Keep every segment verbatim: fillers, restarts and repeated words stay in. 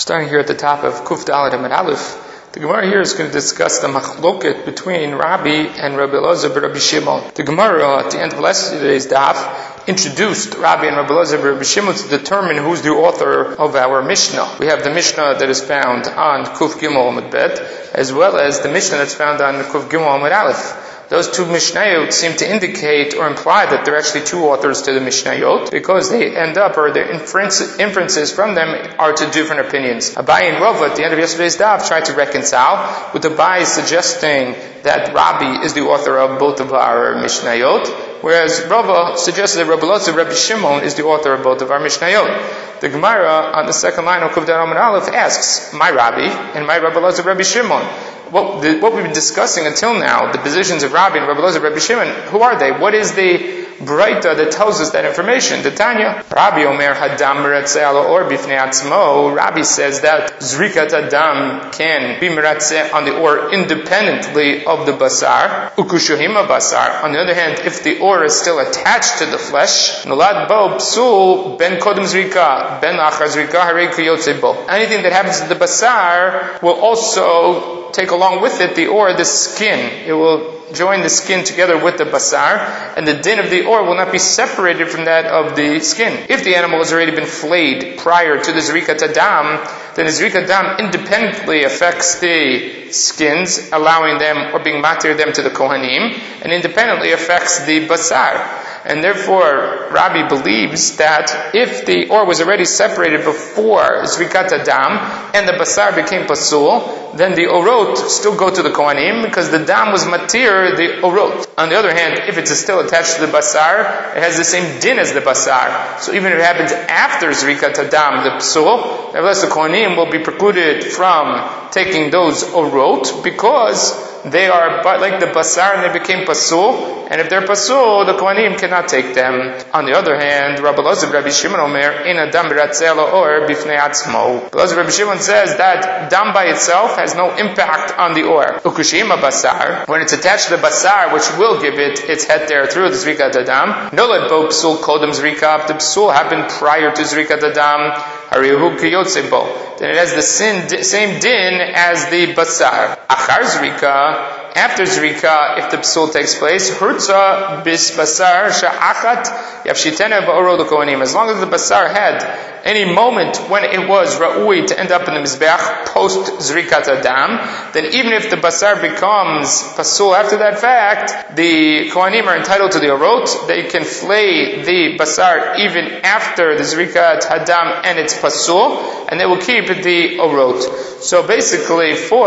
Starting here at the top of Kuf Dalet Amud Aleph, the Gemara here is going to discuss the machloket between Rabbi and Rabbi Elazar and Rabbi Shimon. The Gemara at the end of yesterday's daf introduced Rabbi and Rabbi Elazar and Rabbi Shimon to determine who's the author of our Mishnah. We have the Mishnah that is found on Kuf Gimel Amud Bet, as well as the Mishnah that's found on Kuf Gimel Amud Aleph. Those two Mishnayot seem to indicate or imply that they're actually two authors to the Mishnayot, because they end up, or the inference, inferences from them are to different opinions. Abaye and Rava at the end of yesterday's daf tried to reconcile, with Abaye suggesting that Rabbi is the author of both of our Mishnayot, whereas Rava suggested that Rabbi Elazar, Rabbi Shimon is the author of both of our Mishnayot. The Gemara on the second line of Kuf Dalet Amud Aleph asks, my Rabbi and my Rabbi Elazar, Rabbi Shimon. What, the, what we've been discussing until now, the positions of Rabbi and Rabbi Elazar, Rabbi Shimon, who are they? What is the Braita that tells us that information? The Tanya. Rabbi Omer Hadam Meratzeh Ala Or Bifnei Atzmo. Rabbi says that Zrikat Adam can be Meratzeh on the Or independently of the Basar. Ukushuhima Basar. On the other hand, if the Or is still attached to the flesh, Nolad Bo Psul Ben Kodem Zrika Ben Achar Zrika Harei Kiyotze Bo. Anything that happens to the Basar will also take along with it the Or, the skin. It will join the skin together with the basar, and the din of the or will not be separated from that of the skin. If the animal has already been flayed prior to the zrikat adam, then the zrikat adam independently affects the skins, allowing them or being matir them to the kohanim, and independently affects the basar. And therefore, Rabbi believes that if the or was already separated before zrikat adam and the basar became pasul, then the orot still go to the kohanim because the dam was matir the orot. On the other hand, if it's still attached to the basar, it has the same din as the basar. So even if it happens after zrikat adam, the pasul, nevertheless the kohanim will be precluded from taking those orot because they are like the basar and they became pasul, and if they're pasul, the kohanim cannot take them. On the other hand, Rabbi Elazar, Rabbi Shimon Omer, in a dam b'ratzeh or bifnei atzmo. Elazar, Rabbi Shimon says that dam by itself has no impact on the or. Ukushima basar, when it's attached to the basar, which will give it its head there through the zrikat adam. Nolad bo psul kodem zrika. The psul happened prior to zrikat adam. Harihu kiyotze bo. Then it has the sin, same din as the basar. Achar zrika. After zrika, if the psul takes place, hurtza bis basar sha'achat yafshitena ba'oro l'kohanim. As long as the basar had any moment when it was ra'ui to end up in the mizbeach post zrikat adam, then even if the basar becomes pasul after that fact, the kohanim are entitled to the orot. They can flay the basar even after the zrikat adam and it's pasul, and they will keep the orot. So basically, for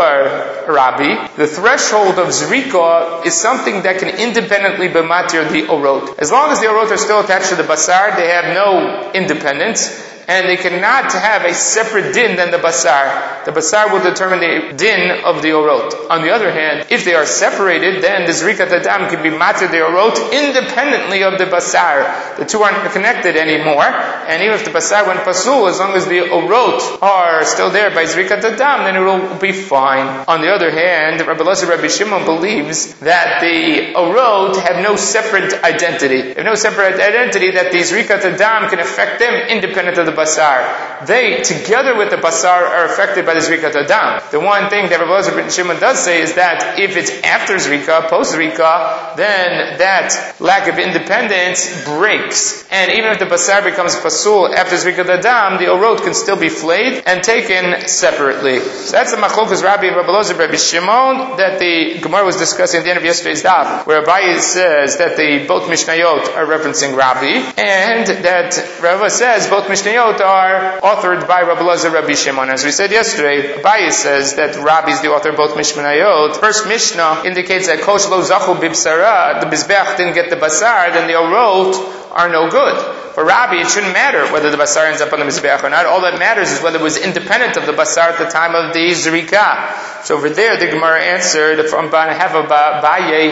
Rabbi, the threshold of zrika is something that can independently be matir the orot. As long as the orot are still attached to the basar, they have no independence, and they cannot have a separate din than the basar. The basar will determine the din of the orot. On the other hand, if they are separated, then the zrikat adam can be matir the orot independently of the basar. The two aren't connected anymore, and even if the basar went pasul, as long as the orot are still there by zrikat adam, then it will be fine. On the other hand, Rabbi Elazar, Rabbi Shimon believes that the orot have no separate identity. They have no separate identity that the zrikat adam can affect them independent of the basar. They, together with the basar, are affected by the zrikat adam. The one thing that Rabbi Elazar ben Shimon does say is that if it's after zrika, post zrika, then that lack of independence breaks. And even if the basar becomes pasul after zrikat adam, the orot can still be flayed and taken separately. So that's the machlokas Rabbi and Rabbi Elazar, Rabbi Shimon that the Gemara was discussing at the end of yesterday's daf, where Abaye says that the both Mishnayot are referencing Rabbi, and that Rava says both Mishnayot are authored by Rabbi Elazar, Rabbi Shimon. As we said yesterday, Abaye says that Rabbi is the author of both Mishnayot. First Mishnah indicates that Kosh lo zachu bibsara, the Bizbech didn't get the basar, then the orot are no good. For Rabbi, it shouldn't matter whether the basar ends up on the Mizbeach or not. All that matters is whether it was independent of the basar at the time of the Zrika. So over there, the Gemara answered from behalf of Abaye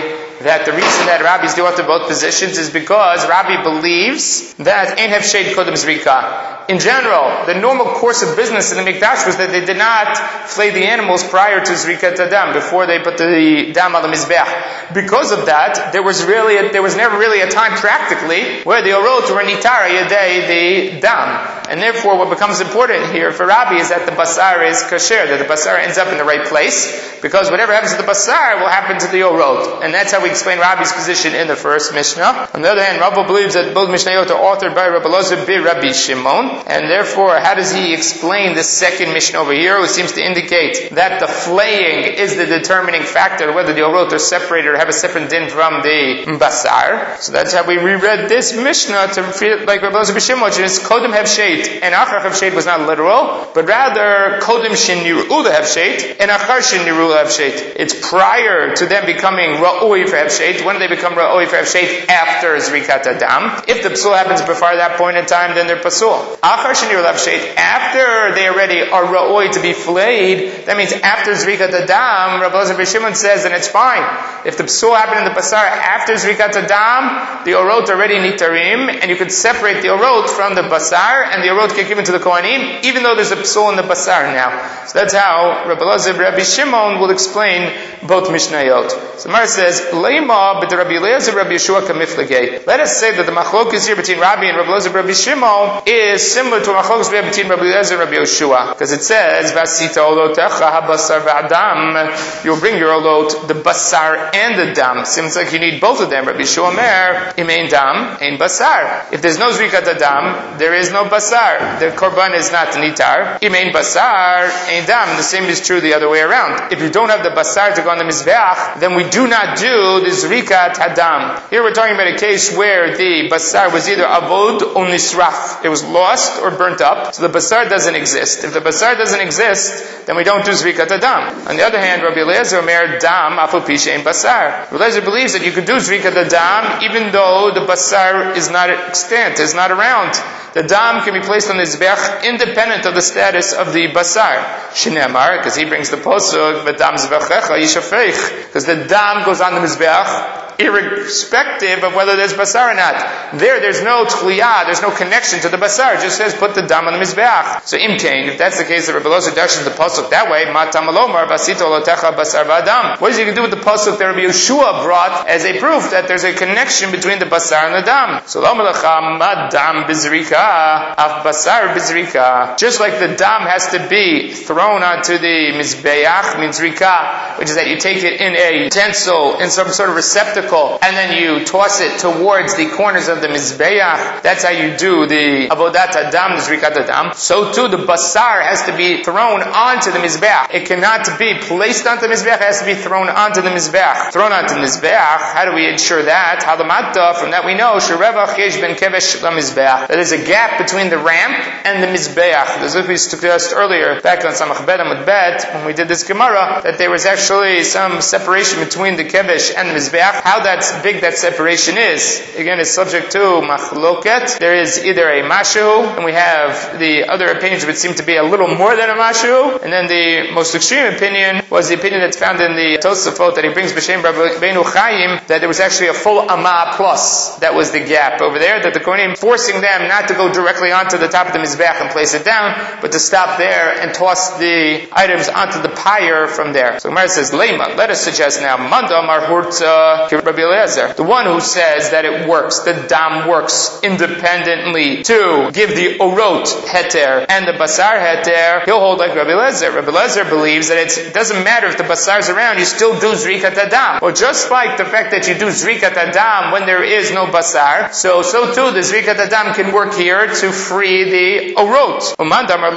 that the reason that Rabbi's do to both positions is because Rabbi believes that Ein Hefshed Kodem Zrika. In general, the normal course of business in the Mikdash was that they did not flay the animals prior to Zrikat Adam, before they put the Dam al Mizbeach. Because of that, there was really a, there was never really a time practically where the Orot were Nitara Yadei the Dam. And therefore, what becomes important here for Rabbi is that the Basar is Kasher, that the Basar ends up in the right place, because whatever happens to the Basar will happen to the Orot. And that's how we explain Rabbi's position in the first Mishnah. On the other hand, Rabbi believes that both Mishnayot are authored by Rabbi Elazar bir Rabbi Shimon. And therefore, how does he explain the second Mishnah over here, who seems to indicate that the flaying is the determining factor, whether the Orot are separated or have a separate din from the Basar. So that's how we reread this Mishnah to feel like Rabbi Elazar bir Shimon, which is Kodem Hefshed, and Achar Hefshed was not literal, but rather Kodem Sheniru Hefshed, and Achar Sheniru Hefshed. It's prior to them becoming Ra'oi for Hefshed. When do they become Ra'oi for Hefshed? After Zrikat Adam. If the Psul happens before that point in time, then they're Pasul. Achar Sheniru Hefshed, after they already are Ra'oi to be flayed, that means after Zrikat Adam, Rabbi Elazar bir Shimon says, and it's fine. If the Psul happened in the Basar after Zrikat Adam, the Orot already Nitarim, and you could separate the Orot from the Basar, and the Orot get given to the Kohanim, even though there's a Psul in the Basar now. So that's how Rabbi Elazar Rabbi Shimon will explain both Mishnayot. So Mar says, Leima b'te Rabbi Eliezer Rabbi Yeshua kamiflegei. Let us say that the machlokes here between Rabbi and Rabbi Elazar Rabbi Shimon is similar to a machlokes between Rabbi Eliezer and Rabbi Yeshua, because it says, Vasita olotecha habasar v'adam. You'll bring your olot, the basar and the dam. Seems like you need both of them. Rabbi Yeshua mer imein dam ein basar. If there's no zrikat adam, there is no basar. The korban is not nitar. Imein basar ein dam. The same is true the other way around. If you don't have the basar to go on the mizbeach, then we do not do the zrikat hadam. Here we're talking about a case where the basar was either avod or nisraf. It was lost or burnt up, so the basar doesn't exist. If the basar doesn't exist, then we don't do zrikat hadam. On the other hand, Rabbi Eliezer omer dam afal pi she'ein basar. Rabbi Eliezer believes that you could do zrikat hadam even though the basar is not extant, is not around. The dam can be placed on the mizbeach independent of the status of the basar. Shinemar, because he brings the posuk, v'dam zvechecha yishafeich, because the dam goes on the mizbeach irrespective of whether there's basar or not. There, there's no tchliya, there's no connection to the basar. It just says put the dam on the mizbeach. So imkain, if that's the case, that Rabbi Elazar darshans the pasuk that way, matam alomar vasito lotecha basar v'adam. What is he going to do with the pasuk that Rabbi Yeshua brought as a proof that there's a connection between the basar and the dam? So l'omalacha madam bizrika af basar bizrika. Just like the dam has to be thrown onto the mizbeach, means rika, which is that you take it in a utensil, in some sort of receptacle, and then you toss it towards the corners of the mizbeach. That's how you do the avodat adam, the zrikat adam. So too, the basar has to be thrown onto the mizbeach. It cannot be placed onto the mizbeach. It has to be thrown onto the mizbeach. Thrown onto the mizbeach. How do we ensure that? Halamata, from that we know, sherevach yesh ben kevesh lamizbeach. That is a gap between the ramp and the mizbeach. As we discussed earlier, back on Samach Bet Amud Bet, when we did this Gemara, that there was actually some separation between the kevesh and the mizbeach. How that's big that separation is, again, is subject to machloket. There is either a mashu, and we have the other opinions which seem to be a little more than a mashu, and then the most extreme opinion was the opinion that's found in the Tosafot that he brings b'shem Rabbeinu Chaim, that there was actually a full amah plus. That was the gap over there, that the Kohanim forcing them not to go directly onto the top of the mizbeach and place it down, but to stop there and toss the items onto the pyre from there. So Gemara says, Leima, let us suggest now, Manda Marhurta Rabbi Eliezer, the one who says that it works, the dam works independently to give the orot heter and the basar heter, he'll hold like Rabbi Eliezer. Rabbi Eliezer believes that it's, it doesn't matter if the basar is around, you still do zrikat adam. Well, just like the fact that you do zrikat adam when there is no basar, so so too the zrikat adam can work here to free the orot. On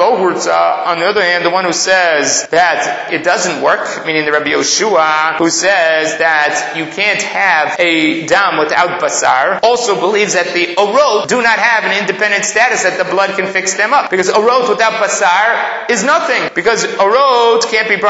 the other hand, the one who says that it doesn't work, meaning the Rabbi Yoshua, who says that you can't have a dam without basar, also believes that the orot do not have an independent status, that the blood can fix them up. Because orot without basar is nothing. Because orot can't be brought independently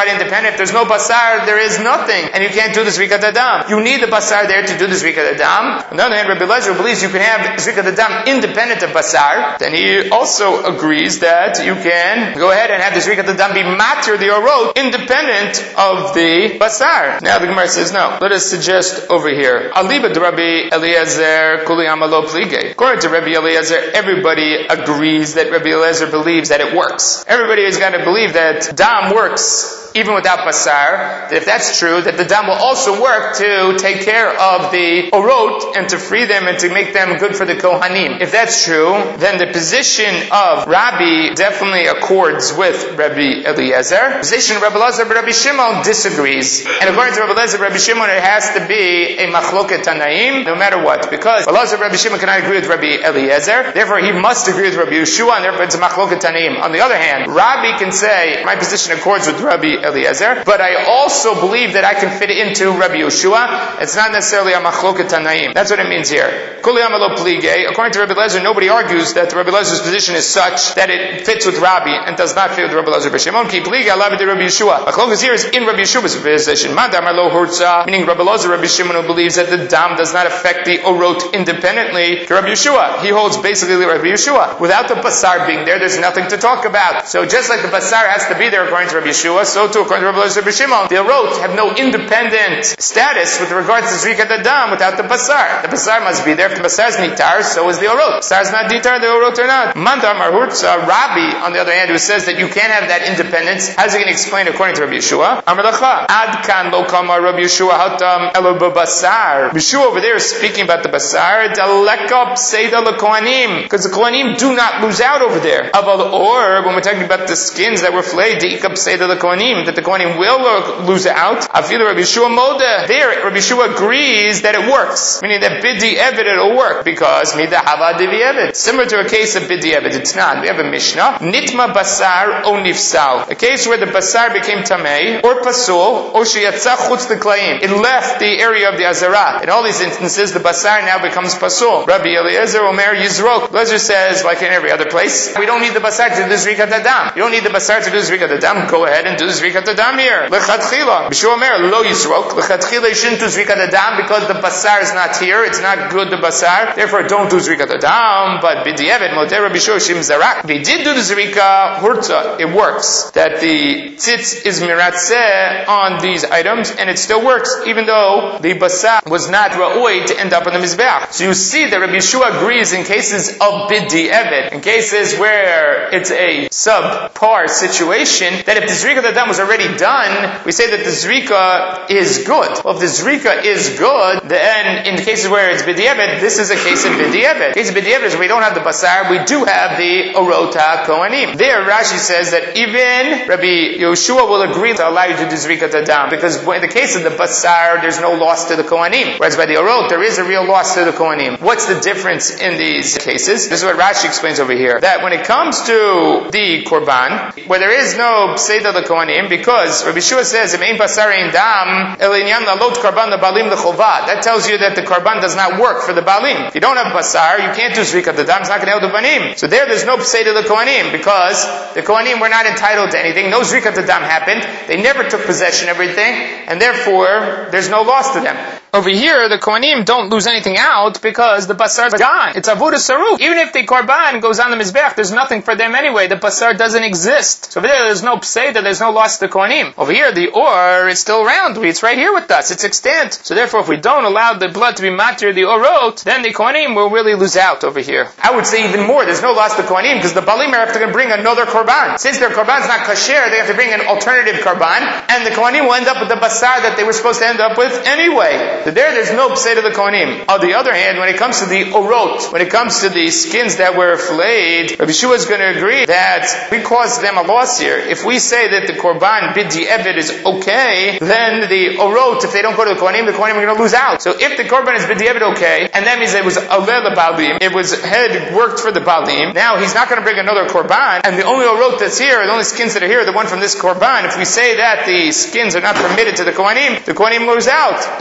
then if there's no basar, there is nothing, and you can't do the zrikat hadam. You need the basar there to do the zrikat hadam. On the other hand, Rabbi Eliezer believes you can have zrikat hadam independent of basar. Then he also agrees that you can go ahead and have the zrikat hadam be matir the orot independent of the basar. Now the Gemara says no. Let us suggest over here. Aliba de Rabbi Eliezer kuli amalo plige. According to Rabbi Eliezer, everybody agrees that Rabbi Eliezer believes that it works. Everybody is going to believe that dam works even without basar. That if that's true, that the dam will also work to take care of the orot and to free them and to make them good for the kohanim. If that's true, then the position of Rabbi definitely accords with Rabbi Eliezer. The position of Rabbi Eliezer but Rabbi Shimon disagrees. And according to Rabbi Eliezer, Rabbi Shimon, it has to be a machloket tanaim, no matter what. Because Rabbi Eliezer, Rabbi Shimon cannot agree with Rabbi Eliezer, therefore he must agree with Rabbi Yeshua, and therefore it's a machloket tanaim. On the other hand, Rabbi can say, my position accords with Rabbi Eliezer, but I also believe that I can fit it into Rabbi Yeshua. It's not necessarily a machloket tanaim. That's what it means here. Kuli amalo plige. According to Rabbi Eliezer, nobody argues that Rabbi Eliezer's position is such that it fits with Rabbi and does not fit with Rabbi Eliezer. Shimon ki plige alav de Rabbi Yeshua. Machloket here is in Rabbi Yeshua's position. Madam lo hurtza, meaning Rabbi Eliezer, Rabbi Shimon, who believes that the dam does not affect the orot independently to Rabbi Yeshua. He holds basically Rabbi Yeshua. Without the basar being there, there's nothing to talk about. So just like the basar has to be there according to Rabbi Yeshua, so too according to Rabbi Eliezer, Rabbi Shimon, the orot have no independent status with regards to zrikat hadam without the basar. The basar must be there. If the basar is nitar, so is the orot. Basar is not nitar, the orot are not. Mandar marhurtza. Rabbi, on the other hand, who says that you can't have that independence, how's he going to explain according to Rabbi Yeshua? Amar lacha ad kan lo kama Rabbi Yeshua hatam elo basar. Yeshua over there is speaking about the basar. Dalekab seda lekohanim, because the kohanim do not lose out over there. Aval or when we're talking about the skins that were flayed, deikab seda lekohanim, that the kohanim will lose out. Afilu Rabbi Yeshua moda. There, Rabbi Yeshua agrees that it works, meaning that bidi evet it'll work because mida hava divi evet. Similar to a case of bidi evet, it's not. We have a mishnah. Nitma basar o nifsal. A case where the basar became tamei or pasul or sheyatza chutz l'klayim. It left the area of the azara. In all these instances, the basar now becomes pasul. Rabbi Eliezer Omer Yizrok. Eliezer says, like in every other place, we don't need the basar to do zrikat hadam. You don't need the basar to do zrikat hadam. Go ahead and do zrikat hadam here. Lechatchila. B'shu Omer lo Yizrok. Lechatchila you shouldn't do zrikat hadam because the basar is not here. It's not good, the basar. Therefore, don't do zrikat hadam. But b'di'evet moder Rabbi Yeshua shim zarak. They did do the zrika hurta. It works. That the tzitz is miratzeh on these items, and it still works, even though the basar was not ra'oi to end up on the mizbeach. So you see that Rabbi Yeshua agrees in cases of bidi evet, in cases where it's a subpar situation, that if the zrika hadam was already done, we say that the zrika is good. Well, if the zrika is good, then in the cases where it's bidi evet, this is a case of bidi evet. The case of bidi evet is we don't have the basar, we do have the orota kohanim. There, Rashi says that even Rabbi Yeshua will agree to allow you to do zrikat hadam, because in the case of the basar, there's no loss to the kohanim. Whereas by the orot, there is a real loss to the kohanim. What's the difference in these cases? This is what Rashi explains over here. That when it comes to the korban, where there is no pseida the kohanim, because Rabbi Yeshua says, Im ein basar ein dam, el inyan lalot korban lebalim lechovah. That tells you that the korban does not work for the balim. If you don't have basar, you can't do zrikat hadam. It's not going to help the banim. So there, there's no pseida the kohanim, because the kohanim were not entitled to anything. No zrikat hadam happened. They never took possession of everything, and therefore there's no loss to them. Over here, the kohanim don't lose anything out because the basar is gone. It's avodah saruf. Even if the korban goes on the mizbech, there's nothing for them anyway. The basar doesn't exist. So over there, there's no pseida, there's no loss to the kohanim. Over here, the or is still around. It's right here with us. It's extant. So therefore, if we don't allow the blood to be matir the orot, then the kohanim will really lose out over here. I would say even more. There's no loss to kohanim because the balim are have to bring another korban. Since their korban is not kasher, they have to bring an alternative korban, and the kohanim will end up with the basar that they were supposed to end up with anyway. So there, there's no psei to the kohanim. On the other hand, when it comes to the orot, when it comes to the skins that were flayed, Rabbi Yeshua is going to agree that we caused them a loss here. If we say that the korban bidi evet is okay, then the orot, if they don't go to the kohanim, the kohanim are going to lose out. So if the korban is bidi evet okay, and that means it was alel balim, it was head worked for the balim, now he's not going to bring another korban, and the only orot that's here, the only skins that are here, are the one from this korban. If we say that the skins are not permitted to the kohanim, the kohanim lose out, even though it's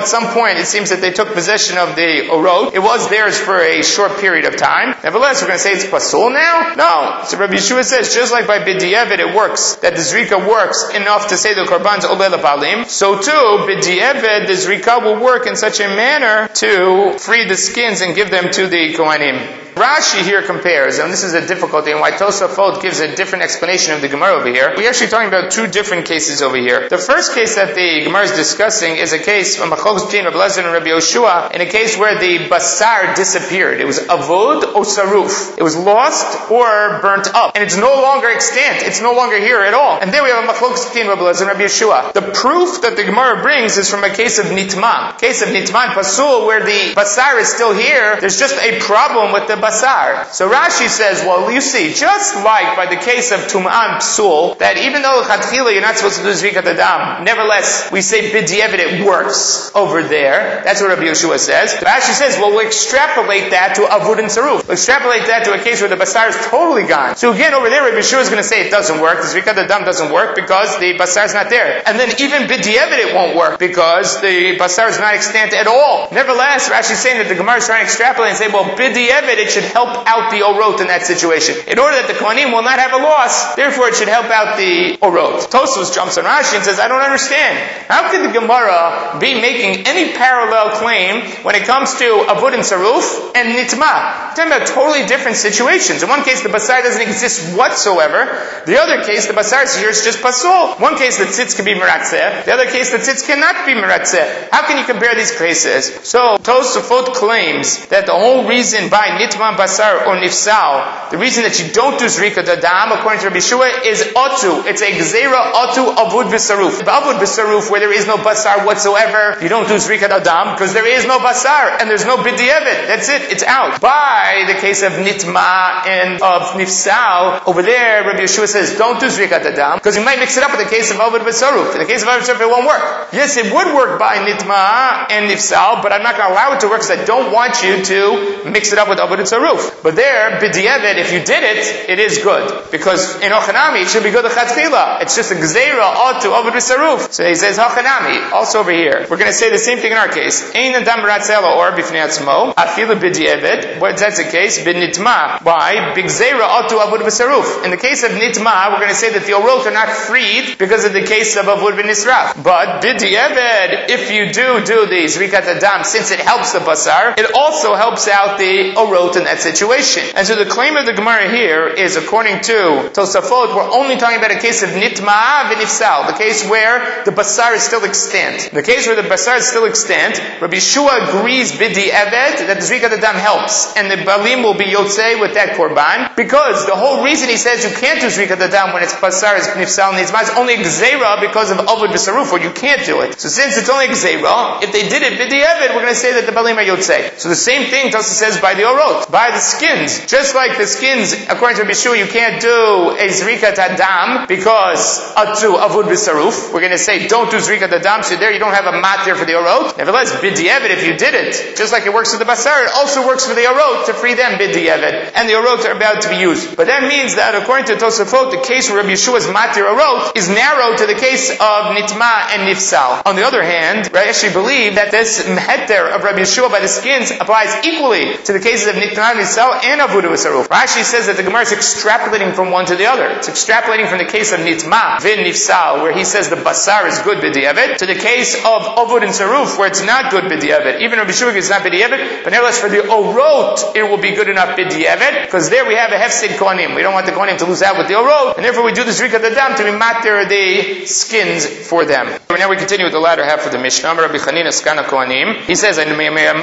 at some point it seems that they took possession of the orot, it was theirs for a short period of time. Nevertheless, we're going to say it's pasul now? No. So Rabbi Yeshua says, just like by b'di'evet it works, that the zrika works enough to say the korban's oleh lebalim, so too, b'di'evet, the zrika will work in such a manner to free the skins and give them to the Kohanim. Rashi here compares, and this is a difficulty, and why Tosafot gives a different explanation of the Gemara over here. We're actually talking about two different cases over here. The first case that the Gemara is discussing is a case from Machlokes between Rabbi Elazar and Rabbi Yoshua, in a case where the basar disappeared. It was avod or saruf. It was lost or burnt up, and it's no longer extant. It's no longer here at all. And then we have a Machlokes between Rabbi Elazar and Rabbi Yoshua. The proof that the Gemara brings is from a case of nitma, case of nitman pasul, where the basar is still here. There's just a problem with the basar. So Rashi says, well, you see, just like by the case of Tum'an Psul, that even though Chatchila you're not supposed to do Zrikat Adam, nevertheless, we say B'di'evet it works over there. That's what Rabbi Yeshua says. Rashi says, well, we'll extrapolate that to Avud and Saruf. We'll extrapolate that to a case where the basar is totally gone. So again, over there, Rabbi Yeshua is going to say it doesn't work. The Zrikat Adam doesn't work because the basar is not there. And then even B'di'evet it won't work because the basar is not extant at all. Nevertheless, Rashi is saying that the Gemara is trying to extrapolate and say, well, B'di'evet it should help out the orot in that situation. In order that the Kohanim will not have a loss, therefore it should help out the orot. Tosfos jumps on Rashi and says, I don't understand. How could the Gemara be making any parallel claim when it comes to Avud and Saruf and Nitma? We're talking about totally different situations. In one case, the basar doesn't exist whatsoever. The other case, the basar is here, it's just pasul. One case, the tzitz can be meratzeh. The other case, the tzitz cannot be meratzeh. How can you compare these cases? So, Tosafot claims that the whole reason by Nitma basar or nifsal, the reason that you don't do zrika dadam, according to Rabbi Yeshua, is otu. It's a gzeira otu avud v'saruf. Avud v'saruf, where there is no basar whatsoever, you don't do zrika dadam because there is no basar and there's no b'di'evet. That's it. It's out. By the case of nitma and of nifsal, over there, Rabbi Yeshua says, don't do zrika dadam because you might mix it up with the case of avud v'saruf. In the case of avud v'saruf, it won't work. Yes, it would work by nitma and nifsal, but I'm not going to allow it to work because I don't want you to mix it up with avud v'saruf. But there, b'di'evet, if you did it, it is good. Because in Hochanami, it should be good l'chatchila. It's just a gzeira otu avud v'saruf. So he says, Hochanami, also over here. We're going to say the same thing in our case. Ein adam ratzela or b'fnei atzmo, afilu b'di'evet. But that's the case, b'nitma. Why? B'gzeira otu avud v'saruf. In the case of nitma, we're going to say that the orot are not freed because of the case of avud v'nisraf. But b'di'evet, if you do do the zrikat adam, since it helps the basar, it also helps out the orot in that situation. And so the claim of the Gemara here is, according to Tosafot, we're only talking about a case of nitma v'nifsal, the case where the basar is still extant. The case where the basar is still extant, Rabbi Yeshua agrees b'di'evet that the zrikat adam helps, and the balim will be yotzei with that korban, because the whole reason he says you can't do zrikat adam when it's basar is nifsal and nitma is only gzeira because of avud v'saruf, where you can't do it. So since it's only gzeira, if they did it b'di'evet, we're going to say that the balim are yotzei. So the same thing Tosafot says by the orot, by the skins. Just like the skins, according to Rabbi Yeshua, you can't do a zrikat adam because atu avud b'saruf. We're going to say don't do zrikat adam, so there you don't have a mat there for the orot. Nevertheless, b'di'evet, if you did it, just like it works with the basar, it also works for the orot to free them b'di'evet. And the orot are about to be used. But that means that according to Tosafot, the case where Rabbi Yeshua's matir orot is narrow to the case of nitma and nifsal. On the other hand, I actually believe that this heter of Rabbi Yeshua by the skins applies equally to the cases of nitma and nifsal and avud v'saruf. Rashi says that the Gemara is extrapolating from one to the other. It's extrapolating from the case of nitma v'in nifsal, where he says the basar is good b'di'evet, to the case of avud and saruf, where it's not good b'di'evet. Even Rabbi Yeshua is not b'di'evet, but nevertheless for the orot, it will be good enough b'di'evet, because there we have a hefsid kohanim. We don't want the kohanim to lose out with the orot, and therefore we do the zrikat adam to be matir the skins for them. So now we continue with the latter half of the Mishnah. Rabbi Chanina skana kohanim. He says, I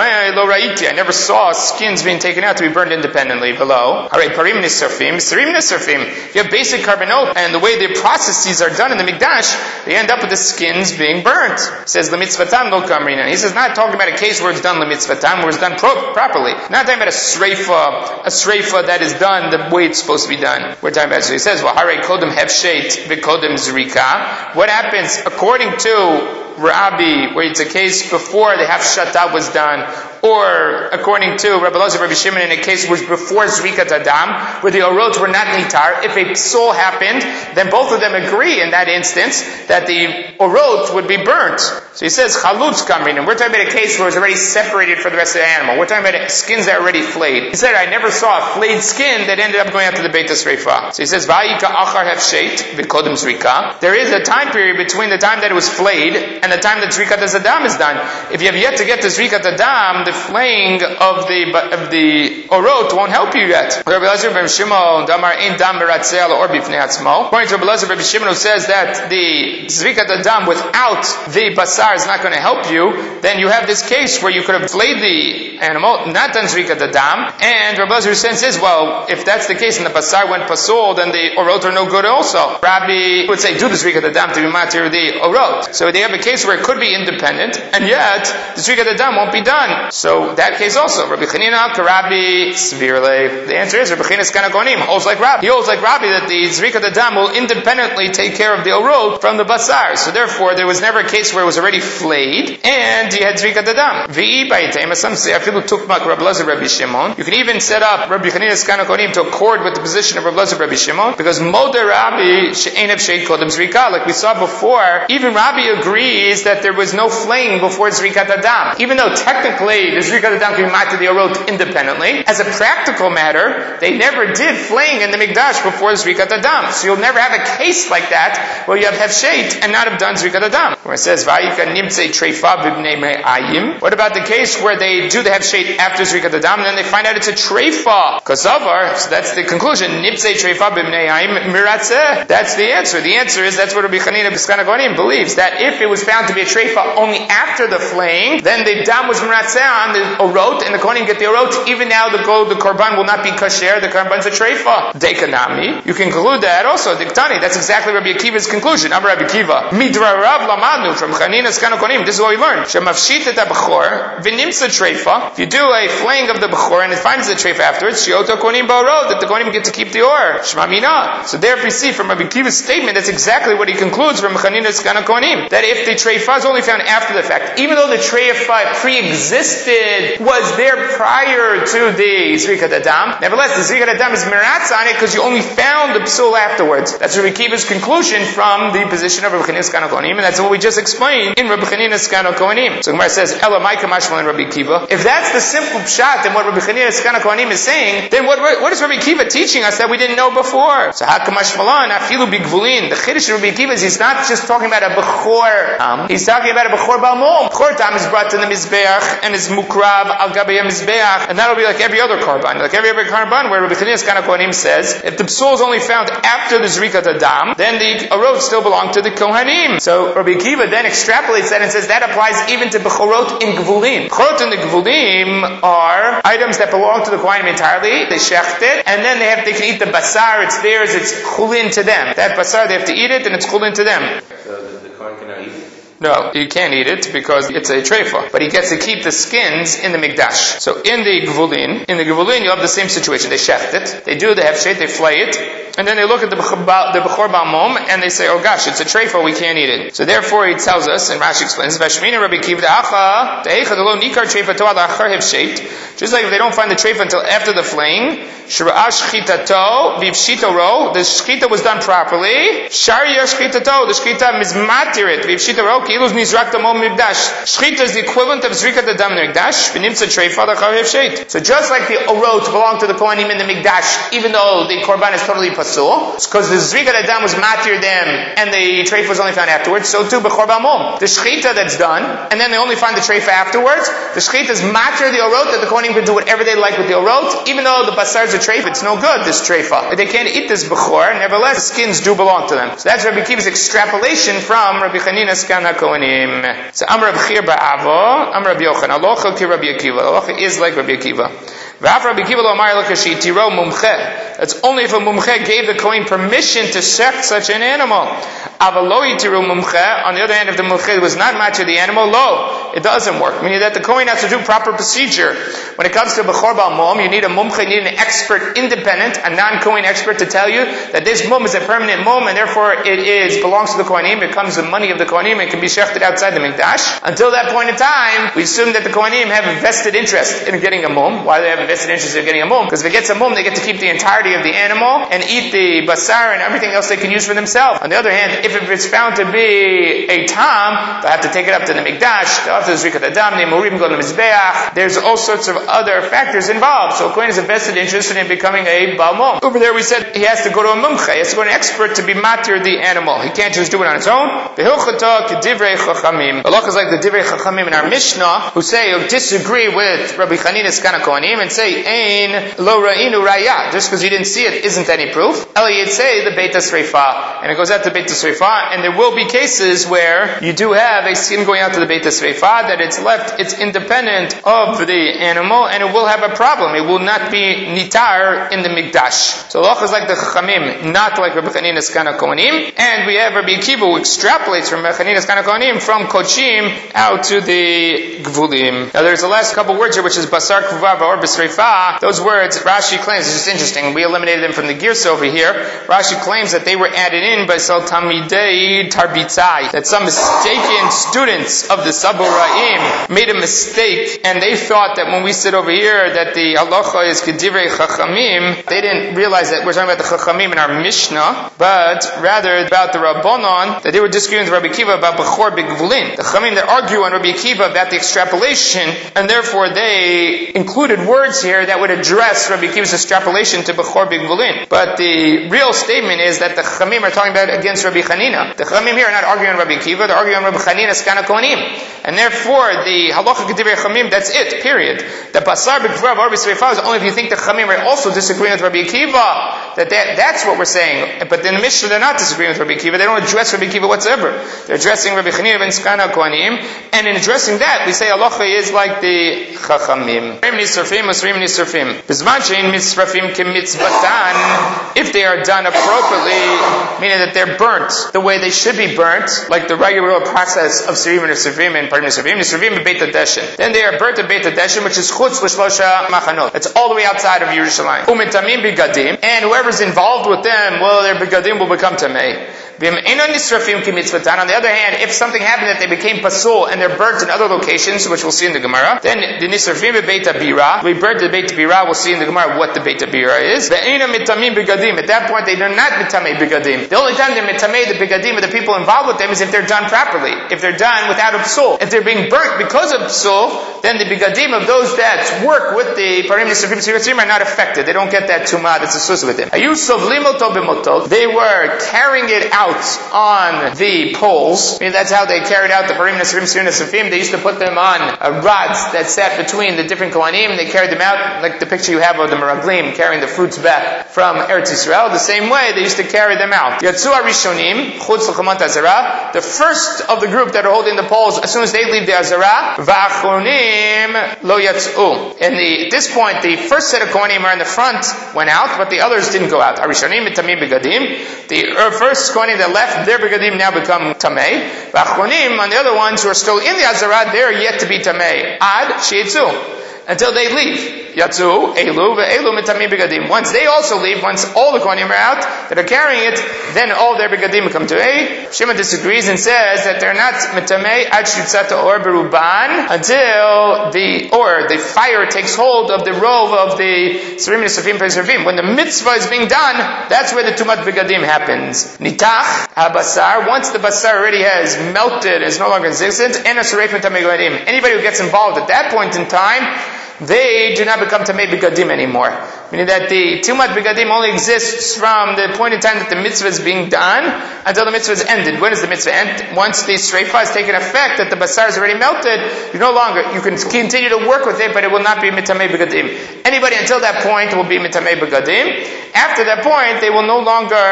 never saw skins being taken out to be burned independently below. Alright, parim nisarfim, sarim nisarfim. You have basic carbonot, and the way the processes are done in the mikdash, they end up with the skins being burnt. He says, lemitzvatam lo kamrina. He says, not talking about a case where it's done lemitzvatam, where it's done pro- properly. Not talking about a sreifa, a sreifa that is done the way it's supposed to be done. We're talking about, so he says, well, hare kodem hefshet v'kodem zrika. What happens according to Rabbi, where it's a case before the hafshata was done, or according to Rabbi Elazar, Rabbi Shimon, in a case which before Zrikat Adam, where the orot were not nitar, if a psul happened, then both of them agree in that instance that the orot would be burnt. So he says, chalutz kamrin, and we're talking about a case where it was already separated from the rest of the animal. We're talking about skins that are already flayed. He said, I never saw a flayed skin that ended up going out to the Beit HaSreifah. So he says, vayika achar hefsheit, v'kodem zrika. There is a time period between the time that it was flayed and the time that Zrikat Adam is done. If you have yet to get to Zrikat Adam, the flaying of the of the orot won't help you yet. Rabbi Elazar ben Shimon, damar ein dam beratzeh or bifnei atzmo. According to Rabbi Elazar ben Shimon, who says that the Zrikat Adam without the basar is not going to help you, then you have this case where you could have flayed the animal, not done Zrikat Adam, and Rabbi Elazar's sense is, well, if that's the case and the basar went pasul, then the orot are no good also. Rabbi would say, do the Zrikat Adam to be matir the orot. So they have a case where it could be independent, and yet the Zrikat Adam won't be done. So that case also, Rabbi Chanina Karabi Svirle. The answer is Rabbi Chanina Skanakonim holds like Rabbi. He holds like Rabbi that the Zrikat Adam will independently take care of the orot from the basar. So therefore, there was never a case where it was already flayed, and you had Zrikat Adam. V'i ba'itema, some say, afilu tukmak Rabbi Elazar Rabbi Shimon. You can even set up Rabbi Chanina Skanakonim to accord with the position of Rabbi Elazar Rabbi Shimon, because Moder Rabbi she'ein efsheit kodem zrika, like we saw before, even Rabbi agrees that there was no flaying before Zrikat Adam. Even though technically the Zrikat Adam can be matir the orot independently, as a practical matter, they never did flaying in the Mikdash before Zrikat Adam. So you'll never have a case like that where you have hefsheit and not have done Zrikat Adam. Where it says, Vayika nimtzei treifa b'bnei me'ayim. What about the case where they do the hefsheit after Zrikat Adam and then they find out it's a treifa? Kasavar, so that's the conclusion. Nimtzei treifa b'bnei ayim miratzeh. That's the answer. The answer is, that's what Rabbi Chanina Skanakonim believes, that if it was found to be a treifa only after the flaying, then the dam was miratzeh on the orot, and the kohanim get the orot. Even now, the gold, the korban will not be kasher. The korban's a treifa. Dekanami. You can conclude that also. Diktani. That's exactly Rabbi Akiva's conclusion. Amar Rabbi Akiva. Midra Rav lamanu from Chanina Skanakonim. This is what we learned. Shemafshit et b'chor v'nimsa treifa. If you do a flaying of the b'chor and it finds the treifa afterwards, shioto kohanim ba'orot, that the kohanim get to keep the or. Shmamina. So therefore, you see from Rabbi Akiva's statement, that's exactly what he concludes from Chanina Skanakonim. That if the treifa is only found after the fact, even though the treifa pre-existed, was there prior to the Zrikat Adam, nevertheless, the Zrikat Adam is miratz on it because you only found the psul afterwards. That's Rabbi Akiva's conclusion from the position of Rabbi Chanina Skanakonim, and that's what we just explained in Rabbi Chanina Skanakonim. So Gemara says, Ela Maika Mashmal and Rabbi Akiva. If that's the simple pshat and what Rabbi Chanina Skanakonim is saying, then what, what is Rabbi Akiva teaching us that we didn't know before? So Hakamashmalan, Afilu Bigvulin. The Chiddush of Rabbi Akiva is he's not just talking about a Bechor Tam, he's talking about a Bechor Balmom. Bechor Tam is brought to the Mizbeach and is Mukrav Al Gabei Mizbeach, and that'll be like every other Karban. Like every other Karban where Rabbi Chanina Skanakonim says, if the psul is only found after the Zrikat Adam, then the orot still belong to the Kohanim. So Rabbi Akiva then extrapolates that and says that applies even to Bechorot in Gvulim. Bechorot in the Gvulim are items that belong to the Kohanim entirely. They shecht it, and then they have they can eat the basar, it's theirs, it's chulin to them. That basar, they have to eat it, and it's chulin to them. So the, the Kohen cannot eat it? No, you can't eat it because it's a treifa. But he gets to keep the skins in the Mikdash. So in the Gvulin, in the Gvulin you have the same situation. They shecht it, they do the hefshet, they flay it, and then they look at the Bechor Balmom and they say, oh gosh, it's a treifa, we can't eat it. So therefore he tells us, and Rashi explains, Vashmina Rabbi Akiva da'acha, de'echa delo nikar treifa to'ad achar hefshet. Just like if they don't find the treifa until after the flaying, Shira'ah shchitato, v'ivshito ro, the shchita was done properly. Shariya shchitato, the shchita mizmatirit, v'ivshito ro, ki'iluz nizrak tamom migdash. Shchita is the equivalent of zrikat adam in the migdash, v'nimtza treifa da'achar hefshet. So just like the orot belong to the kohanim in the migdash, even though the korban is totally pasul, because the zrikat adam was matir them, and the treifa was only found afterwards, so too b'chor b'mom. The shchita that's done, and then they only find the treifa afterwards, the shchita is matir the orot, that the kohanim can do whatever they like with the orot, even though the basar is a treifa, it's no good, this treifa. But they can't eat this b'chor, nevertheless, the skins do belong to them. So that's Rabbi Akiva's extrapolation from Rabbi Chanina Skanakonim. So Amar Rabbi Chir ba'avo, Amar Rabbi Yochanan, alocha ki Rabbi Akiva. Alocha is like Rabbi Akiva. V'af Rabbi Akiva lo amar l'kashi tiro mumche. That's only if a mumche gave the kohen permission to shecht such an animal. Avaloi tiro mumche. On the other hand, if the mumche was not matched to the animal, lo. it doesn't work. Meaning that the Kohen has to do proper procedure. When it comes to Bechor Bal Mum, you need a mumche, you need an expert, independent, a non-Kohen expert to tell you that this mum is a permanent mum, and therefore it is belongs to the Kohanim, it becomes the money of the Kohanim, it can be shechted outside the Mikdash. Until that point in time, we assume that the Kohanim have a vested interest in getting a mum. Why do they have a vested interest in getting a mum? Because if it gets a mum, they get to keep the entirety of the animal and eat the basar and everything else they can use for themselves. On the other hand, if it's found to be a tam, they'll have to take it up to the Mikdash, they'll have to zrikat adam, the murim go to the Mizbeach. There's all sorts of other factors involved. So a Kohen is a vested interest in becoming a Baal Mum. Over there we said he has to go to a mumche, he has to go to an expert to be matir the animal. He can't just do it on his own. Behilchata k'divrei chachamim. Allah is like the divrei chachamim in our Mishnah, who say, who disagree with Rabbi Chanina's Kana Kohanim and say, Ein lo ra'inu raya. Just because you didn't see it isn't any proof. Eliyot say the Beit HaSreifa. And it goes out to Beit HaSreifa, and there will be cases where you do have a skin going out to the Beit HaSreifa, that it's left, it's independent of the animal, and it will have a problem. It will not be nitar in the Mikdash. So Allah is like the Chachamim, not like Rabbi Chanina's Kana Kohanim. And we have Rabbi Akiva who extrapolates from Rabbi Chanina's Kana Kohanim from Kochim out to the Gvulim. Now there's the last couple words here, which is Basar Kuvav or B'Sreifa. Those words, Rashi claims, it's just interesting, we eliminated them from the Girsa over here. Rashi claims that they were added in by Sal Tamidei Tarbitzai, that some mistaken students of the Saboraim made a mistake, and they thought that when we sit over here that the halacha is Kedivrei Chachamim, they didn't realize that we're talking about the Chachamim in our Mishnah, but rather about the Rabbanon, that they were disagreeing with Rabbi Akiva about Bechor B'Gvulin. The Chachamim that argue on Rabbi Akiva about the extrapolation, and therefore they included words here that would address Rabbi Akiva's extrapolation to Bechor B'Gvulin. But the real statement is that the Chachamim are talking about against Rabbi Chanina. The Chachamim here are not arguing on Rabbi Akiva, they're arguing on Rabbi Chanina's Kana Kohanim. And therefore the halacha Kedivrei Chachamim, that's it, period. The Basar B'Kvav or B'Sreifa is only if you think the Chachamim are also disagreeing with Rabbi Akiva, that, that that's what we're saying. But in the Mishnah they're not disagreeing with Rabbi Akiva, they don't address Rabbi Akiva whatsoever. They're addressing Rabbi Chanina ben Kana Kohanim, and in addressing that we say halacha is like the Chachamim. If they are done appropriately, meaning that they're burnt the way they should be burnt, like the regular process of Sirim and Nisrafim and Parim Nisrafim, Nisrafim and Beit HaDeshen. Then they are burnt at Beit HaDeshen, which is Chutz L'Shlosha Machanot. It's all the way outside of Yerushalayim. Umitamim Bigadim, and whoever's involved with them, well, their Bigadim will become Tamei. On the other hand, if something happened that they became pasul and they're burnt in other locations, which we'll see in the Gemara, then the nisrafim beit bira, we burnt the beit bira, we'll see in the Gemara what the beit bira is. At that point, they are not mitamei bigadim. The only time they're mitamei the bigadim of the people involved with them is if they're done properly, if they're done without a psul. If they're being burnt because of psul, then the bigadim of those that work with the parim nisrafim siratzim are not affected. They don't get that tumah that's associated with them. They were carrying it out on the poles. I mean, that's how they carried out the Parim Nasrim Sir Nasafim. They used to put them on uh, rods that sat between the different Kohanim. They carried them out like the picture you have of the Meraglim carrying the fruits back from Eretz Yisrael. The same way they used to carry them out. Yatzu Arishonim, Chutz L'Chamat Azara, the first of the group that are holding the poles, as soon as they leave the Azara, V'achronim Lo Yatzu. And the, at this point, the first set of Kohanim are in the front, went out, but the others didn't go out. Arishonim Mitamim Begadim. The uh, first Kohanim that left, their begadim now become tamei. V'achronim, on the other ones who are still in the Azara, they're yet to be tamei. Ad sheitzu, until they leave. Yatzu, elu, ve'elu mitamim begadim. Once they also leave, once all the kohanim are out that are carrying it, then all their begadim become tamei. Shema disagrees and says that they're not mitamei ad shitzata or beruban until the or the fire takes hold of the rove of the Sirim Nisrafim Pesarvim. When the mitzvah is being done, that's where the tumat begadim happens. Nitach habasar. Once the basar already has melted, is no longer existent, and a suref mitamei begadim. Anybody who gets involved at that point in time, they do not become Tamei Begadim anymore. Meaning that the Tumat Begadim only exists from the point in time that the mitzvah is being done until the mitzvah is ended. When does the mitzvah end? Once the Sreifa has taken effect, that the Basar is already melted, you no longer, you can continue to work with it, but it will not be Mitamei Begadim. Anybody until that point will be Mitamei Begadim. After that point, they will no longer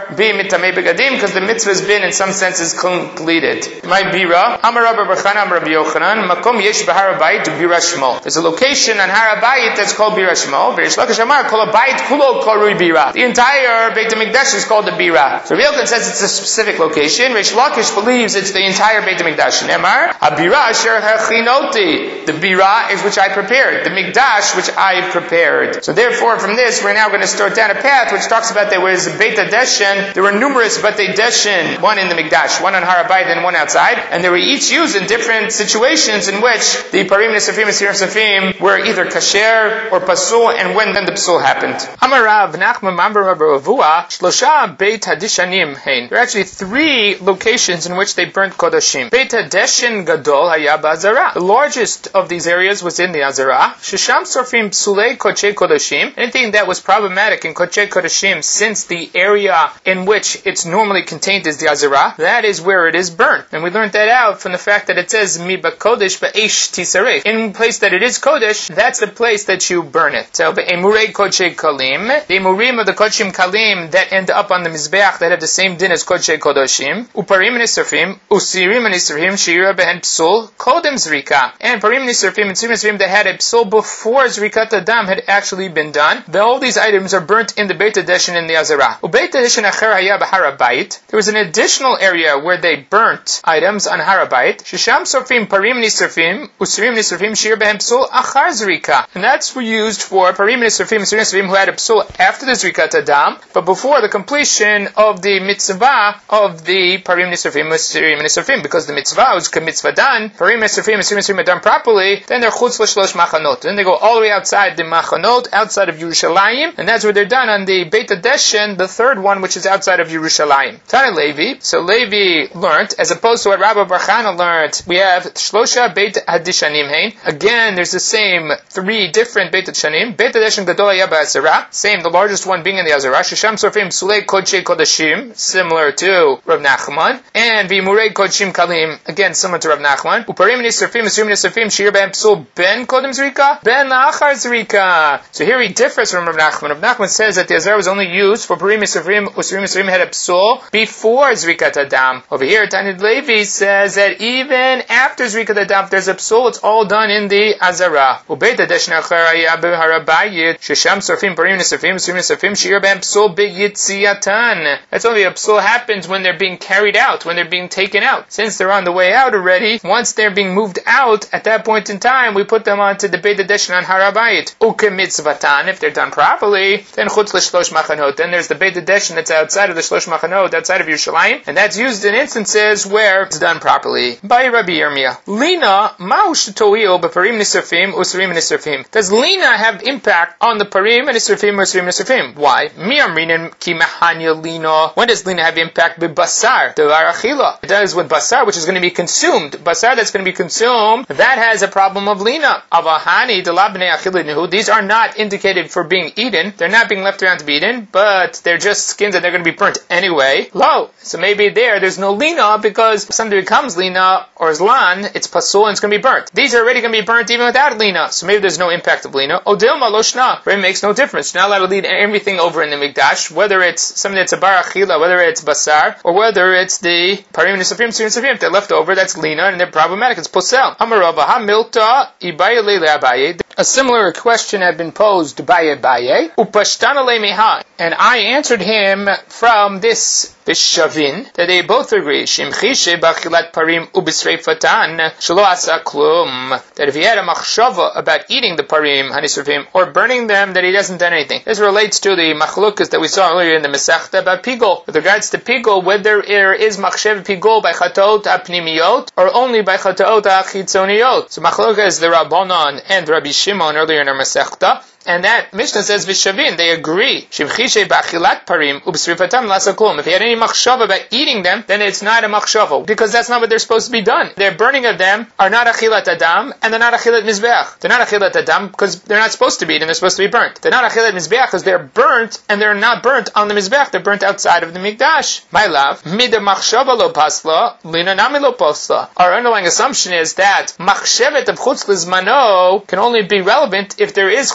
be mitamei begadim, because the mitzvah has been in some senses completed. My bira, Amar Rabbi Barchana, Amar Rabbi Yochanan, Makom yesh b'Har Habayit bira shmo. There's a location on Har Habayit that's called bira shmo. V'Reish Lakish Amar kol habayit kulo korui bira. The entire Beit HaMikdash is called the bira. So Rabbi Yochanan says it's a specific location. Reish Lakish believes it's the entire Beit HaMikdash. Nemar, habira asher hachinoti. The bira is which I prepared. The Mikdash which I prepared. So therefore, from this, we're now going to start down a path which talks about there was a Beit HaDeshen. There were numerous Beit HaDeshen, one in the Mikdash, one on Har Habayit, and one outside, and they were each used in different situations in which the parim nesafim and sirim nesafim were either kasher or pasul, and when then the pasul happened. Amar Rav Nachman Amar Rav Ravua Shlosha Beit HaDeshanim Hein. There are actually three locations in which they burnt kodashim. Beit HaDeshen Gadol Haya Ba'Azara. The largest of these areas was in the Azara. Shesham Sorfim Psulei Kochei Kodashim. Anything that was problematic in Kochei Kodashim, since the area in which it's normally contained is the Azara, that is where it is burnt. And we learned that out from the fact that it says Mi Bakodesh Ba'esh Tisarei. In place that it is Kodesh, that's the place that you burn it. So Be'emurei Kochei Kalim, the Emurim of the Kochim Kalim that end up on the Mizbeach that have the same din as Kochei Kodashim, Uparim Nisrafim, Usirim Nisrafim, Shira Behen Psul, Kodem Zrika, and Parim Nisrafim and Sirim Nisrafim that had a Psul before Zrikat Adam had actually been done. The, all these items are burnt in the Beit HaDeshen in the Azara. Ubeit HaDeshen Acher Haya B'Har Habayit. There was an additional area where they burnt items on Har Habayit. Shisham Sorfim Parim Nisrafim, Usirim Nisrafim, Shir Behem Psul, Achar Zrika. And that's used for Parim Nisrafim and Sirim Nisrafim who had a Psul after the Zrikat Adam, but before the completion of the mitzvah of the Parim Nisrafim and Sirim Nisrafim, because the mitzvah was mitzvah done, Parim Nisrafim and Sirim Nisrafim are done properly, then they're chutz l'shlosh machanot. Then they go all the way outside the machanot, outside of Yerushalayim, and that's where they're done on the Beit HaDeshen, the third one, which is outside of Yerushalayim. Tana Levi, so Levi learned, as opposed to what Rabbi Barchana learned, we have Shlosha Beit HaDeshanim Hein. Again, there's the same three different Beit HaDeshanim. Beit HaDeshen Gadol Haya Ba'Azara, same, the largest one being in the Azara. Shisham Sorfim Sulei Kodshei Kodashim, similar to Rav Nachman, and V'imurei Kodshim Kalim, again similar to Rav Nachman. Uparim Nisrafim, Asurim Nisrafim, Shir Behem Psul, Ben Kodem Zrika, Ben La'achar Zrika. So here he differs from Rav Nachman. Rav Nachman says that the Azara was only used for Parim Nisrafim, Usurim Nisrafim had a Psul before Zrikat Adam. Over here, Tanid Levi says that even after Zrikat Adam, there's a Psul, it's all done in the Azara. Ubeit HaDeshen Acher Haya B'Har Habayit, Shesham Sorfim Parim Nisrafim, Usurim Nisrafim, Shir Behem Psul B'Yitziatan. That's only a Psul happens when they're being carried out, when they're being taken out. Since they're on the way out already, once they're being moved out, at that point in time, we put them onto the Beit HaDeshen on Har Habayit. Uke mitzvatan, if they're done properly, then chutz l'shlosh machanot. Then there's the Beit HaDeshen that's outside of the shlosh machanot, outside of Yerushalayim, and that's used in instances where it's done properly. By Rabbi Yirmiyah. Lina, ma'u shetoio b'parim nisrafim, usrim nisrafim. Does Lina have impact on the parim and nisrafim, usrim nisrafim? Why? Mi amrinin ki mehanya Lina. When does Lina have impact? B'basar, devar achila. That is with basar, which is going to be consumed. Basar that's going to be consumed, that has a problem of Lina. Avahani, delabnei achila nehu. These are not indicated for being eaten. They're not being left around to be eaten, but they're just skins and they're going to be burnt anyway. Lo. So maybe there, there's no Lina, because if something becomes Lina or Zlan, it's pasul and it's going to be burnt. These are already going to be burnt even without Lina. So maybe there's no impact of Lina. Odilma loshna. It makes no difference. You're not allowed to lead everything over in the Mikdash, whether it's something that's a bar achila, whether it's basar, or whether it's the parim nisafim, sirim nisafim. If they're left over, that's Lina and they're problematic. It's posel. Amarava ha milta ibaye le abaye. A similar question had been posed by Abaye. Upashtana le meha. And I answered him from this Shavin, that they both agree, Shimchishe b'achilat parim ubisreifatan shelo asa klum, that if he had a machshava about eating the parim hanisrafim or burning them, that he hasn't done anything. This relates to the machlukas that we saw earlier in the Masechta about pigol. With regards to pigol, whether there is machshev pigol by chataot hapnimiyot or only by chataot hachitzoniyot. So machlukas is the Rabbanon and Rabbi Shimon earlier in our Masechta. And that Mishnah says Vishavin, they agree. Shimchishe b'achilat parim ub'srifatam lasaklum. If he had any machshava about eating them, then it's not a machshava, because that's not what they're supposed to be done. Their burning of them are not achilat adam, and they're not achilat mizbeach. They're not achilat adam because they're not supposed to be eaten, they're supposed to be burnt. They're not achilat mizbeach because they're burnt, and they're not burnt on the mizbeach, they're burnt outside of the mikdash. My love, mida machshava lo pasla, lina nami lo pasla. Our underlying assumption is that machshevet of chutz lizmano can only be relevant if there is chutz lizmano.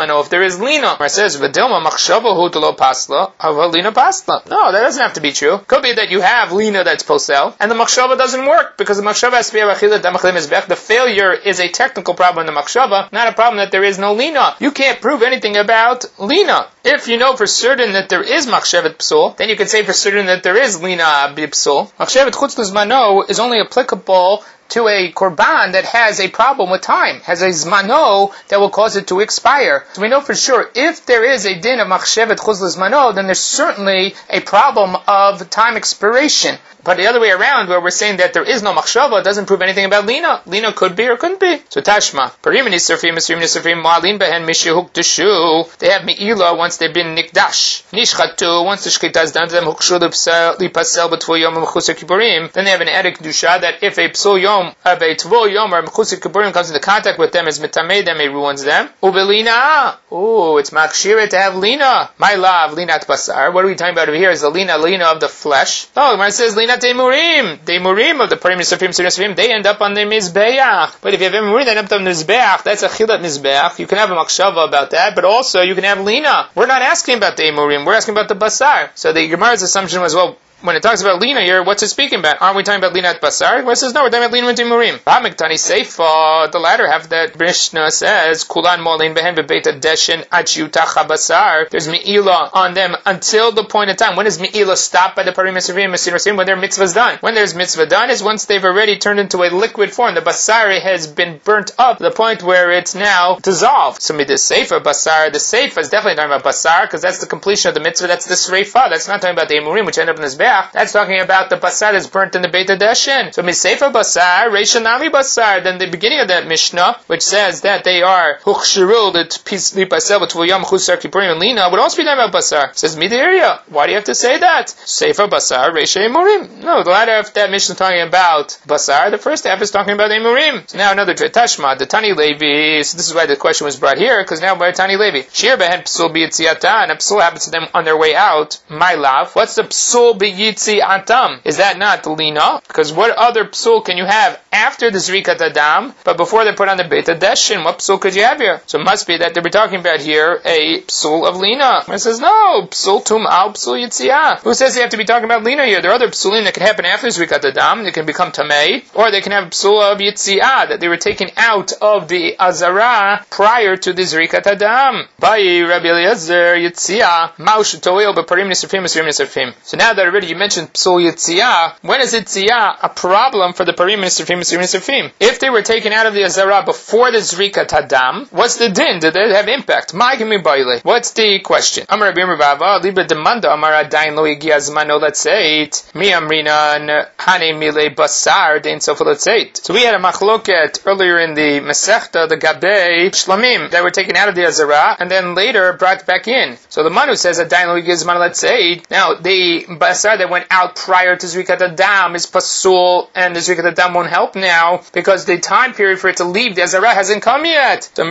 Mano, if there is lina. It says, V'dilma machshava hu lo pasla, ava lina pasla. No, that doesn't have to be true. Could be that you have lina that's posel, and the machshava doesn't work, because the machshava has to be avachila damachlim mizbech. The failure is a technical problem in the machshava, not a problem that there is no lina. You can't prove anything about lina. If you know for certain that there is machshevet psul, then you can say for certain that there is lina b'psul. Machshevet chutz lizmano is only applicable to a korban that has a problem with time, has a zmano that will cause it to expire. So we know for sure, if there is a din of machshevet chutz lizmano, then there's certainly a problem of time expiration. But the other way around, where we're saying that there is no machshava, doesn't prove anything about lina. Lina could be or couldn't be. So tashma. Parim nisrfim, nisrfim, nisrfim, ma'alin behen mishihuk deshu. They have me'ila once they've been nikdash. Nishchatu, once the shchita is done to them, hukshu lipasel b'tvul yom mechusar kippurim. Then they have an edik dusha that if a psul yom, of a tvul yom or mechusar kippurim comes into contact with them, is mitamei them, it ruins them. Ubelina. Ooh, it's makshira to have lina. My love, lina at basar. What are we talking about over here? Is the lina, lina of the flesh? Oh, when it says lina Demurim, Demurim of the Parim Nisrfim, Nisrfim, they end up on the Mizbeach. But if you have Demurim, they end up on the Mizbeach, that's a Chilat Mizbeach. You can have a Makshava about that, but also you can have Lina. We're not asking about the Demurim, we're asking about the Basar. So the Gemara's assumption was, well, when it talks about lina here, what's it speaking about? Aren't we talking about lina at basar? Well, it says no, we're talking about lina at dimurim. Ha'miktani seifa, the latter half that Mishnah says, kulan molin behen bebeta deshin achiyutacha basar. There's me'ila on them until the point of time. When does me'ila stop by the parim esrivim esrivim? When their mitzvah's done. When there's mitzvah done is once they've already turned into a liquid form. The basar has been burnt up to the point where it's now dissolved. So the seifa basar, the seifa is definitely talking about basar because that's the completion of the mitzvah. That's the sreifa. That's not talking about the emurim which end up in this beach. That's talking about the basar that's burnt in the Beit HaDeshen. So Miseifa basar, Reisha nami basar. Then the beginning of that Mishnah, which says that they are Hukshiru, the Lipasel, Tvuyam, Chusar, Kippurim, and Lina, would also be talking about basar. It says Midiria. Why do you have to say that? Seifa basar, Reisha emurim. No, the latter half of that Mishnah is talking about basar. The first half is talking about emurim. So now another Tashma, the Tani Levi. So this is why the question was brought here, because now by Tani Levi. Shir behen psul b'yitziata, and a psul happens to them on their way out. My love. What's the psul b'yitziata? Atam. Is that not lina? Because what other psul can you have after the zrikat adam, but before they put on the Beit HaDeshen? What psul could you have here? So it must be that they were talking about here a psul of lina. It says no, psul tum'al, psul yitziyah. Who says they have to be talking about lina here? There are other psulim that can happen after zrikat adam. They can become tamei, or they can have psul of yitziyah that they were taken out of the azara prior to the zrikat adam. Bai Rabbi Eliezer yitziyah maush toil beparim nisrfim nisrfim nisrfim. So now that already you mentioned psul yitziyah, when is yitziyah a problem for the parim nisrfim nisrfim? If they were taken out of the azara before the zrikat hadam, what's the din? Did they have impact? What's the question? Amar Rabbi Bava liba demanda amar adayin lo igi azmano letzeit mi amrinan hane mile basar dein sofa letzeit. So we had a machloket earlier in the Masechta, the Gabei Shlamim, that were taken out of the azara and then later brought back in. So the Manu says adayin lo igi azmano letzeit. Now the basar that went out prior to Zrikat Adam is pasul, and the Zrikat Adam won't help now because the time period for it to leave the Azara hasn't come yet. Do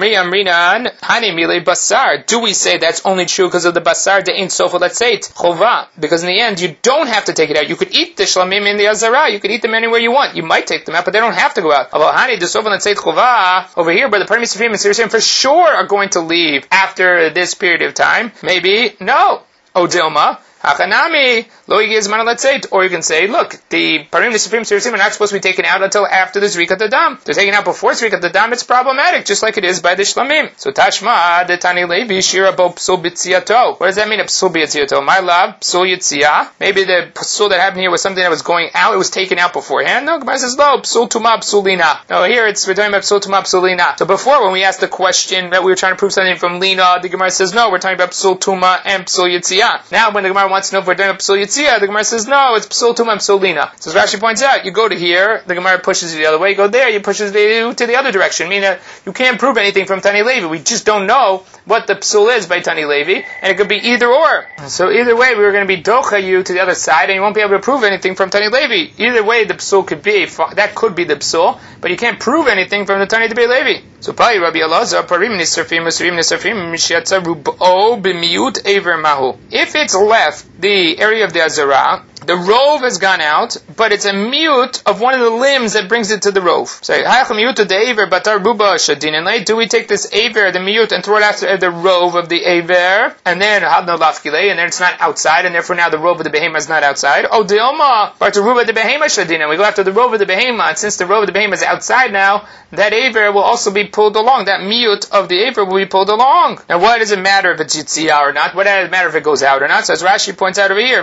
we say that's only true because of the basar de ein sofa letzeit chova? Because in the end you don't have to take it out. You could eat the shlamim in the Azara. You could eat them anywhere you want. You might take them out, but they don't have to go out. Over here, but the Parim Nisrfim for sure are going to leave after this period of time. Maybe no. O Dilma. Hachanami, lo yigizman letzeit. Or you can say, look, the parim nisrfim sirisim are not supposed to be taken out until after the zrikat adam. They're taken out before zrikat adam. It's problematic, just like it is by the shlamim. So tashma de tani levi shira bo psul b'tziyato. What does that mean? A psul b'tziyato? My love, psul yitziyah. Maybe the psul that happened here was something that was going out. It was taken out beforehand. No, Gemara says no. Psul tuma psul lina. No, here it's we're talking about psul tuma psul lina. So before, when we asked the question that we were trying to prove something from lina, the Gemara says no. We're talking about psul tuma and psul yitziyah. Now, when the Gemara wants to know if we're doing a psul yitziyah, the Gemara says no, it's psul tuma and psul lina. So as Rashi points out, you go to here, the Gemara pushes you the other way, you go there, you pushes you to the other direction. Meaning that you can't prove anything from Tani Levi. We just don't know what the psul is by Tani Levi, and it could be either or. So either way, we were going to be docha you to the other side, and you won't be able to prove anything from Tani Levi. Either way, the psul could be, that could be the psul, but you can't prove anything from the Tani Levi. So probably Rabbi Elazar, parim nisrfim, nisrfim, nisrfim, mishyatza rubo b'miut aver mahu. If it's left the area of the Azara, The rove has gone out, but it's a miyut of one of the limbs that brings it to the rove. So, do we take this aver, the miyut, and throw it after the rove of the aver, and then and then it's not outside, and therefore now the rove of the behema is not outside? Oh, dilma, but the rove of the behema shadina. We go after the rove of the behema, and since the rove of the behema is outside now, that aver will also be pulled along. That miyut of the aver will be pulled along. Now, why does it matter if it's yitziyah or not? What does it matter if it goes out or not? So as Rashi points out over here,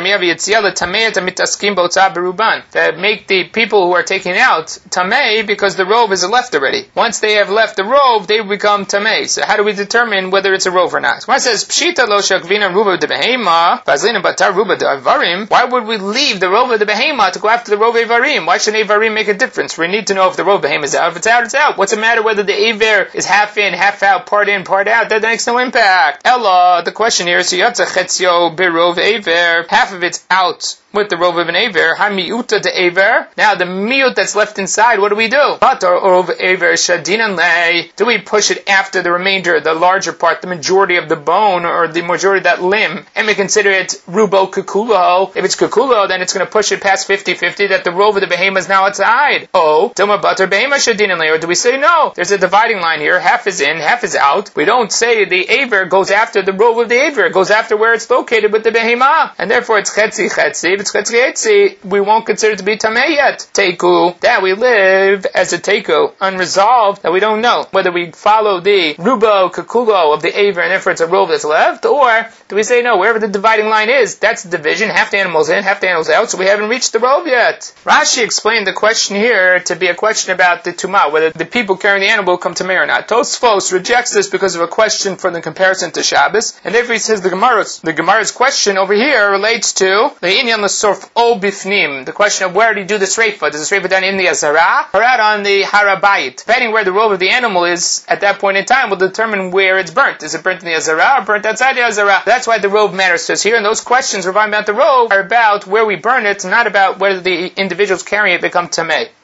that make the people who are taking out tamei because the robe is left already. Once they have left the robe, they become tamei. So how do we determine whether it's a robe or not? When it says pshita lo shakvina ruba de behema vazlina batar ruba de avarim, why would we leave the robe of the behema to go after the robe of avarim? Why should avarim make a difference? We need to know if the robe of behema is out. If it's out, it's out. What's the matter whether the aver is half in, half out, part in, part out? That makes no impact. Ella, the question here is yatsa chetzio birov aver, half of it's out with the rove of an aver, ha-mi'uta de aver. Now the mi'ut that's left inside, what do we do? Patar rove aver shadinan lei. Do we push it after the remainder, the larger part, the majority of the bone, or the majority of that limb, and we consider it rubo kukulo? If it's kukulo, then it's going to push it past fifty-fifty that the rove of the behema is now outside. Oh, dilma batar behema shadinan lei. Or do we say no? There's a dividing line here. Half is in, half is out. We don't say the aver goes after the rove of the aver. It goes after where it's located with the behema. And therefore it's chetzi chetzi. If it's chetzi chetzi, we won't consider it to be tamei yet. Teiku, that we live as a teiku, unresolved, that we don't know whether we follow the rubo kakulo of the aver and therefore it's a rove that's left, or do we say no, wherever the dividing line is, that's the division, half the animal's in, half the animal's out, so we haven't reached the rove yet. Rashi explained the question here to be a question about the tumah, whether the people carrying the animal come tamei or not. Tosfos rejects this because of a question from the comparison to Shabbos, and therefore he says the Gemara's, the Gemara's question over here relates to the inyan l'sorf o bifnim, the question of where do you do the sreifa? Does the sreifa done in the azara or out on the harabayit? Depending where the robe of the animal is at that point in time will determine where it's burnt. Is it burnt in the azara or burnt outside the azara? That's why the robe matters to us here, and those questions regarding about the robe are about where we burn it, not about whether the individuals carrying it become tamei.